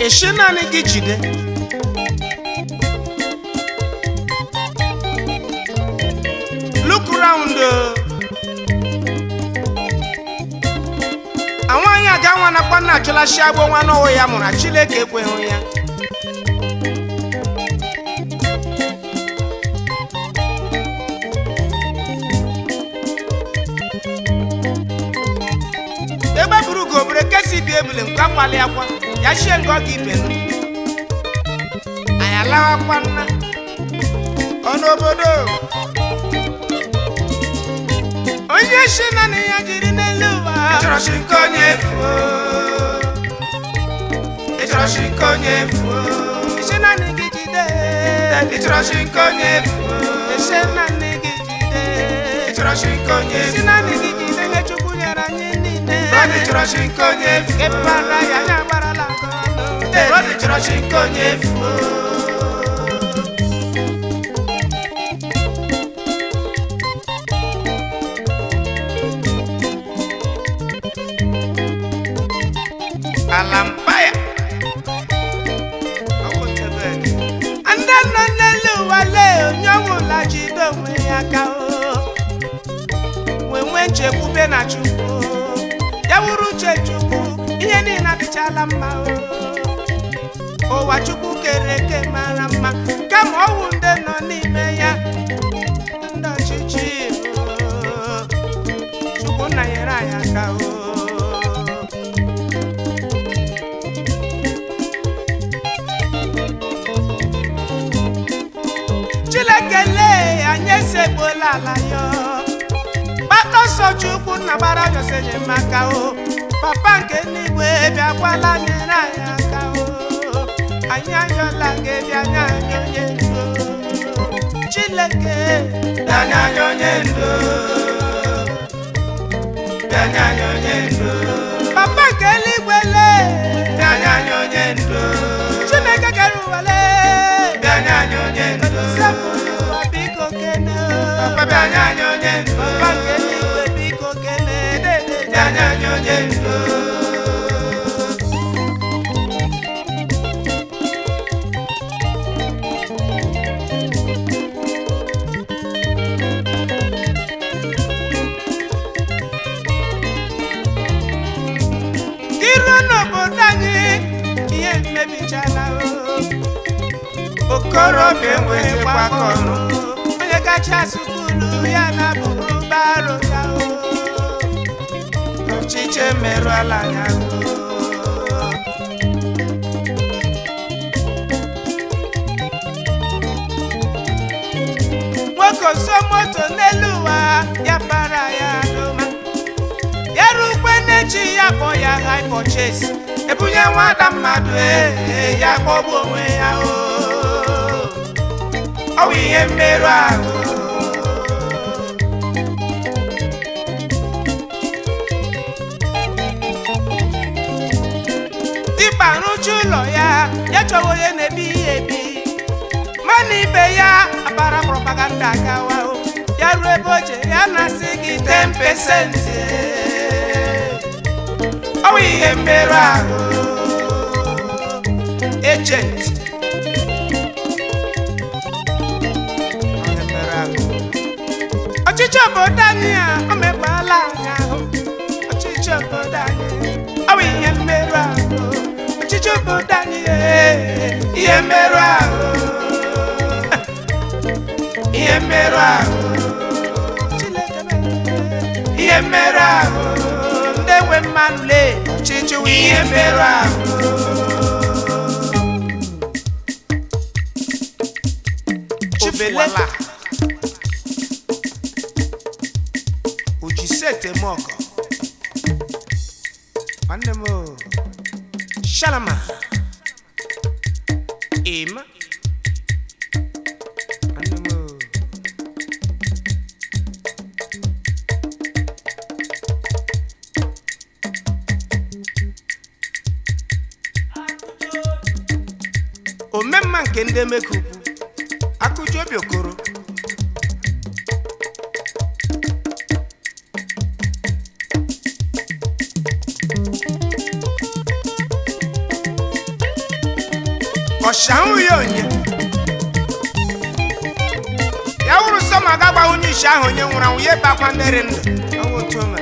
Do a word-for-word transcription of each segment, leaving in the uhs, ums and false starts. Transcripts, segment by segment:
Eshenani gị jide look round awanya aga nwa na kwana achọla shi agbo nwa n'ọwụ ya mụrụ Chineke ekweghị ya ebe buru gobere kesi bi ebule nkwa kwali akwa ya shie ngo gị ibenu ayala akwa nna onobodo onye shina na ya jiri n'elu ụwa chọrọ shi nke onye efuo chọrọ shi nke onye efuo shina na gị jide chọrọ shi nke onye efuo shina na gị jide chọrọ shi nke onye efuo shina na gị jide nye Chukwu nyere anyị niile rọdị chọrọ shi nke onye efuo ịpara ya ya gbarala nkọ rọdị chọrọ shi nke onye efuo Alampaya anda nọ n'elu wale onye jide onwe ya aka o nwe nchekwube na Chukwu ya wuru uche Chukwu ihe niile adịchala mma o ụwa Chukwu kere eke mara mma kama ọwụ ndị nọ n'ime ya ndị ọchịchị Chukwu na nyere anyị aka o Chilekele anyị esekpola ala yo Papa so Chukwu na gbara yosenye maka o Papa nke n'igwe bịakwala nyere anyị aka o anyị ayọla gị bịa nye anyị onye ndu Chileke bịa nye anyị onye ndu bịa nye anyị onye ndu Papa nke n'igwe le bịa nye anyị onye ndu Chineke kere ụwa le bịa nye anyị onye ndu Papa bịa anyị onye ndu Papa nke n'igwe biko kene bịa anyị onye ndu Kiro n'obodo anyị ihe mmebichala okorobịa enweghịkwa aka ọrụ onye kacha sukulu ya na bụrụ baro ya o ọchịchị emerụọla ya nwoke so moto n'elu ụwa ya para ya n'ụma ya rukwe n'echi ya kpọ ya high purchase ebunye nwada mmadụ ee ya kpọgbu onwe ya o ọwụ ihe mmerụ ahụ dịkpa rụju ụlọ ya ya chọwa onye na-ebi ihe ebi mana ibe ya abara propaganda gawa o ya ruo ebe oche ya na-asị gị ten percent ọwụ ihe mmerụ ahụ agent ọchịchị obodo anyị a o mekpala anyị ahụ ọchịchị obodo anyị ọ bụ ihe mmerụ ahụ ọchịchị obodo anyị ihe mmerụ ahụ ihe mmerụ ahụ ihe mmerụ ahụ ndị nwe mmanụ lee ọchịchị ihe mmerụ ahụ Chibele Ojisete moko Anemo Shalama Ima Anemo Omemma nke ndị mekupu Akụju obi okoro ahụ ya onye ya wụrụ sọ ma ga gba onye isi ahụ onye nwụrụ anwụ ya ebe akwa ndere ndụ ọwụ otu ome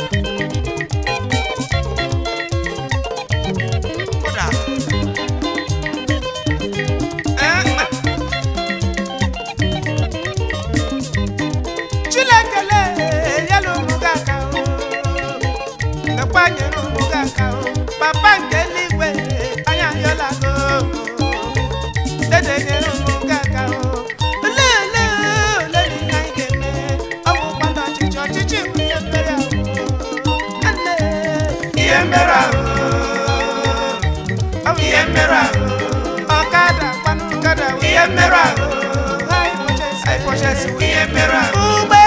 Chilekele yelu muga ka o Kapanyelu muga ka o Papa nke eluigwe anya yola go Dede nyelu muga ka o Le le le ni na igeme Owu kwando chicho chichi uye mbere o Ane iye mbere o Owu iye mbere o Okada kwanu kada iye mbere o Hai poches hai poches iye mbere o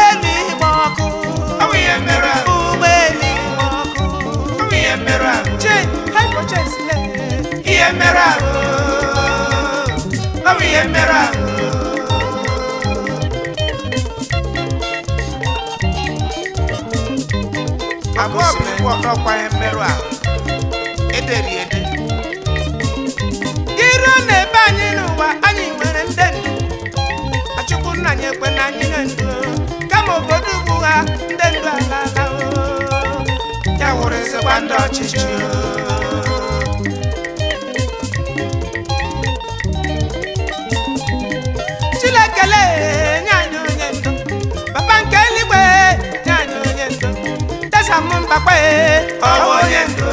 Giro n'ebe anyị n'ụwa anyị nwere ndị ndu Achukwu nna anyị ekwe na anyị ndu kama obodo ugbu ha ndị ndu alala ya wụrụ ezigbo ndị ọchịchị Chilekele nye anyị onye ndu Papa nke eluigwe nye anyị onye ndu Tesa mụ mbakwe ọwụ onye ndu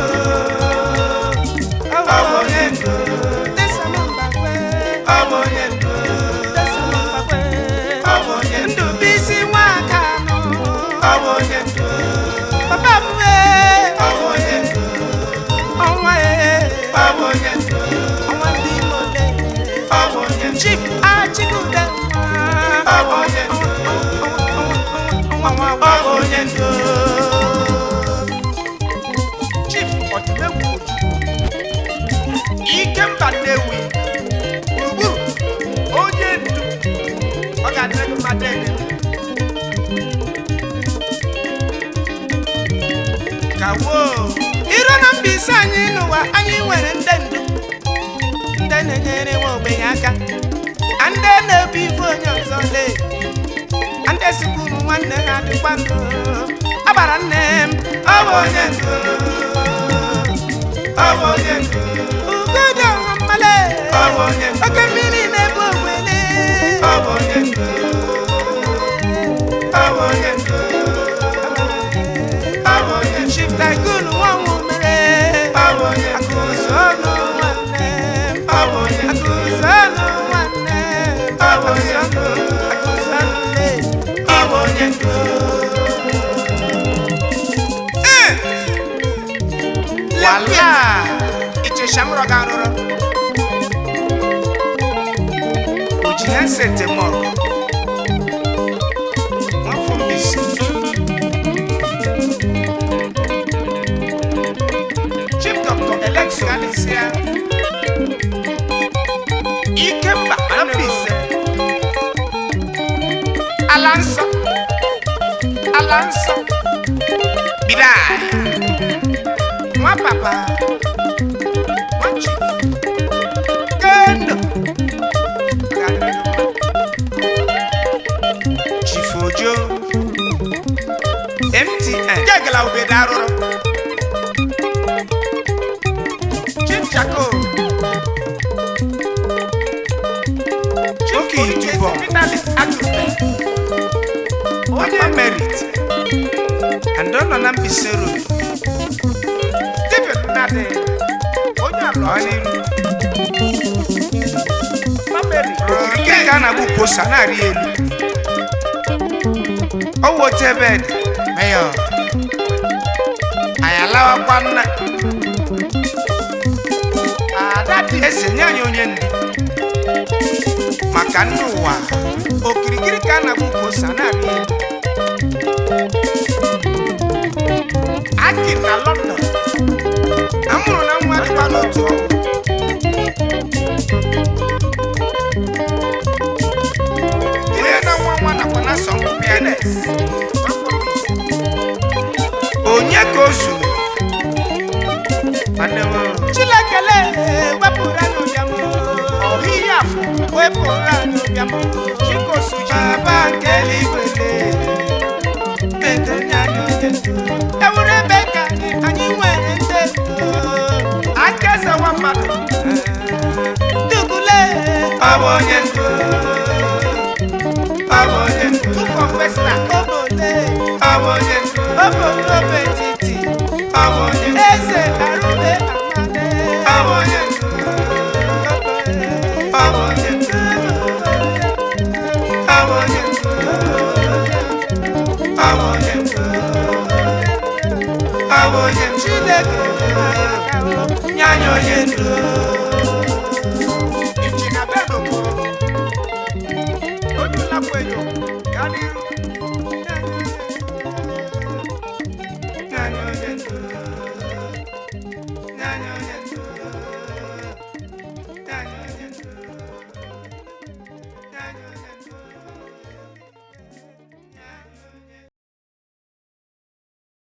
ọwụ onye ndu Tesa mụ mbakwe ọwụ onye ndu Tesa mụ mbakwe ọwụ onye ndu Ndubisi Nwaka nọ ọwụ onye ndu Papa mwe ọwụ onye ndu ọnwa ye ọwụ onye ndu ọnwa ndị mole ọwụ onye ndu Chief Achikude ọwụ onye ndu ọwụ onye ndu Chief Odimegwu Ikemba Nnewi gburugburu onye ndu ọ ga-adịrị mmadụ ede kawo iro na Mbaise anyị n'ụwa anyị nwere ndị ndu ndị na-enyere nwa ogbenye aka ndị na-ebu ife onye ọzọ lee ndị sikwu ụmụ nwanne ha dịkwa ndụ agbara nne m ọ bụ onye ndu ọ bụ onye ndu ugodo ọha mmale ọ bụ onye ndu oke mmiri na-ebu ogwele ọ bụ onye ndu ọ bụ onye ndu ọ bụ onye Chief Tycoon nwanwu mere ọ bụ onye akụzi ọnụ nwanne ọ bụ onye akụzi ọnụ nwanne ọ bụ onye akụzi ọnụ le ọ bụ onye ndu wala icheshamro garoro ojina sete moko wafo Mbaise Chief Doctor Alex Alicia Ikemba Mbaise Alanso Alanso Bidai Mwa papa Mwa chief Kendo Chief Ojo M T N Jagala ubedaro Chief Chako Chief Yutubo Vitalis Atupe Papa Merit And don't know Mbaise Road Nade onye alọni Mameri ke kana bu posa na ri elu owo tebed mayor ayalawa kwanna adati esenya onye ndu maka nnuwa okirikiri kana bu posa na ri elu Aki na London amụrụ na nwa dịkwa n'otu ọgwụ onye na nwa nwa nakwa na sọmpi pianes onye ka o zuru Chilekele wepụrụ n'ụbịam onye ndu onye ndu Chineke nye anyị onye ndu